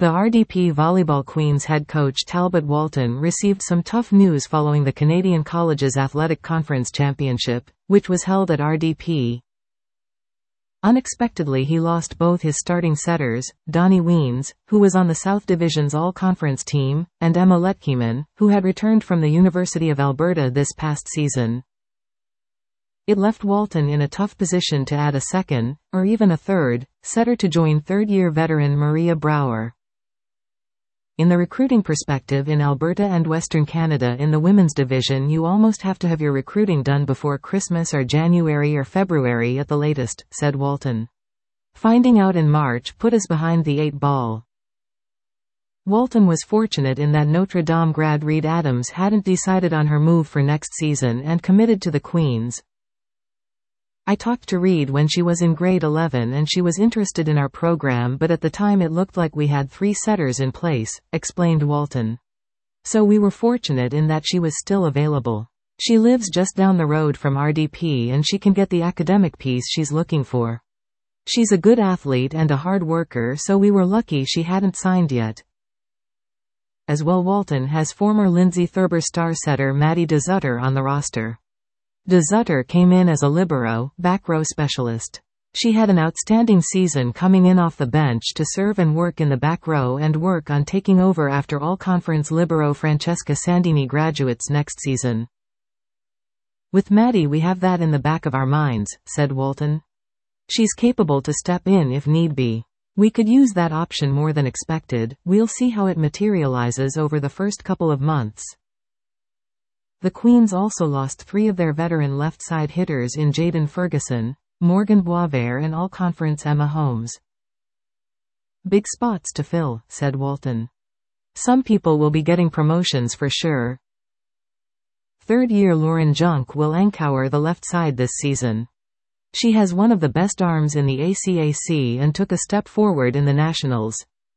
The RDP Volleyball Queens head coach Talbot Walton received some tough news following the Canadian Colleges Athletic Conference Championship, which was held at RDP. Unexpectedly he lost both his starting setters, Donnie Weens, who was on the South Division's All-Conference team, and Emma Letkeman, who had returned from the University of Alberta this past season. It left Walton in a tough position to add a second, or even a third, setter to join third-year veteran Maria Brower. In the recruiting perspective in Alberta and Western Canada in the women's division, you almost have to have your recruiting done before Christmas or January or February at the latest, said Walton. Finding out in March put us behind the 8 ball. Walton was fortunate in that Notre Dame grad Reed Adams hadn't decided on her move for next season and committed to the Queens. I talked to Reed when she was in grade 11 and she was interested in our program, but at the time it looked like we had 3 setters in place, explained Walton. So we were fortunate in that she was still available. She lives just down the road from RDP and she can get the academic piece she's looking for. She's a good athlete and a hard worker, so we were lucky she hadn't signed yet. As well, Walton has former Lindsay Thurber star setter Maddie De Zutter on the roster. De Zutter came in as a libero, back row specialist. She had an outstanding season coming in off the bench to serve and work in the back row and work on taking over after all-conference libero Francesca Sandini graduates next season. With Maddie we have that in the back of our minds, said Walton. She's capable to step in if need be. We could use that option more than expected. We'll see how it materializes over the first couple of months. The Queens also lost 3 of their veteran left-side hitters in Jaden Ferguson, Morgan Boisvert and all-conference Emma Holmes. Big spots to fill, said Walton. Some people will be getting promotions for sure. Third-year Lauren Junk will anchor the left side this season. She has one of the best arms in the ACAC and took a step forward in the Nationals.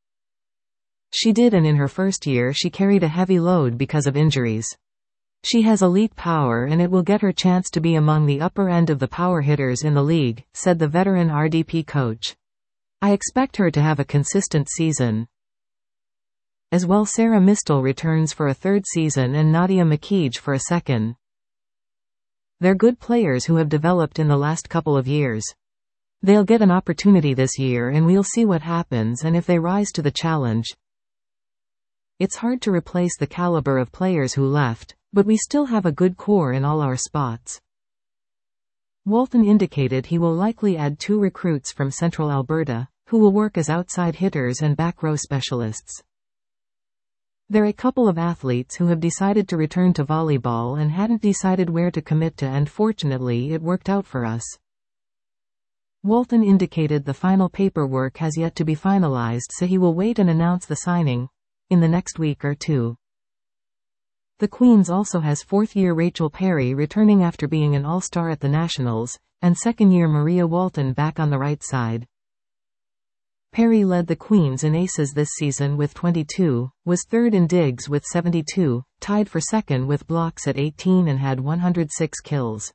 She did, and in her first year she carried a heavy load because of injuries. She has elite power and it will get her chance to be among the upper end of the power hitters in the league, said the veteran RDP coach. I expect her to have a consistent season. As well, Sarah Mistel returns for a 3rd season and Nadia McKeege for a 2nd. They're good players who have developed in the last couple of years. They'll get an opportunity this year and we'll see what happens and if they rise to the challenge. It's hard to replace the caliber of players who left, but we still have a good core in all our spots. Walton indicated he will likely add 2 recruits from Central Alberta, who will work as outside hitters and back row specialists. There are a couple of athletes who have decided to return to volleyball and hadn't decided where to commit to, and fortunately it worked out for us. Walton indicated the final paperwork has yet to be finalized, so he will wait and announce the signing in the next week or 2. The Queens also has 4th-year Rachel Perry returning after being an all-star at the Nationals, and 2nd-year Maria Walton back on the right side. Perry led the Queens in aces this season with 22, was 3rd in digs with 72, tied for 2nd with blocks at 18 and had 106 kills.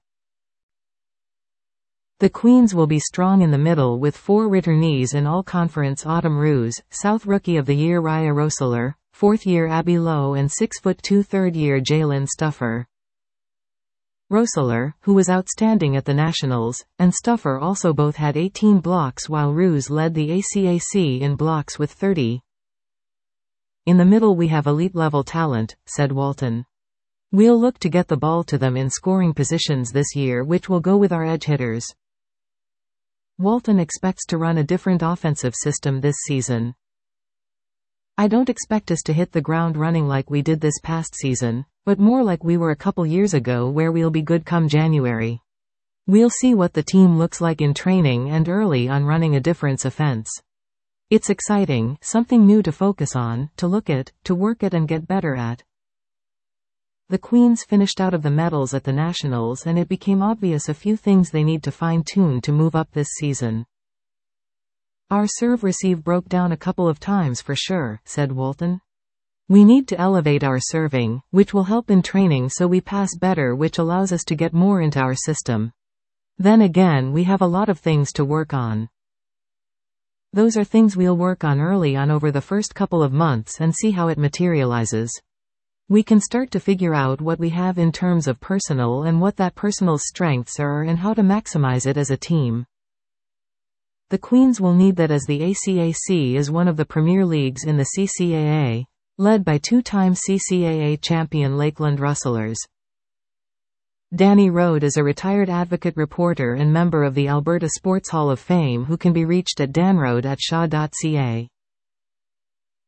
The Queens will be strong in the middle with 4 returnees in all-conference: Autumn Ruse, South Rookie of the Year Raya Roseler, 4th-year Abby Lowe and 6'2" 3rd-year Jalen Stuffer. Roseler, who was outstanding at the Nationals, and Stuffer also both had 18 blocks, while Ruse led the ACAC in blocks with 30. In the middle we have elite-level talent, said Walton. We'll look to get the ball to them in scoring positions this year, which will go with our edge hitters. Walton expects to run a different offensive system this season. I don't expect us to hit the ground running like we did this past season, but more like we were a couple years ago, where we'll be good come January. We'll see what the team looks like in training and early on running a difference offense. It's exciting, something new to focus on, to look at, to work at and get better at. The Queens finished out of the medals at the Nationals and it became obvious a few things they need to fine-tune to move up this season. Our serve-receive broke down a couple of times for sure, said Walton. We need to elevate our serving, which will help in training so we pass better, which allows us to get more into our system. Then again, we have a lot of things to work on. Those are things we'll work on early on over the first couple of months and see how it materializes. We can start to figure out what we have in terms of personal and what that personal's strengths are and how to maximize it as a team. The Queens will need that as the ACAC is one of the premier leagues in the CCAA, led by two-time CCAA champion Lakeland Rustlers. Danny Rode is a retired advocate reporter and member of the Alberta Sports Hall of Fame who can be reached at danrode@shaw.ca.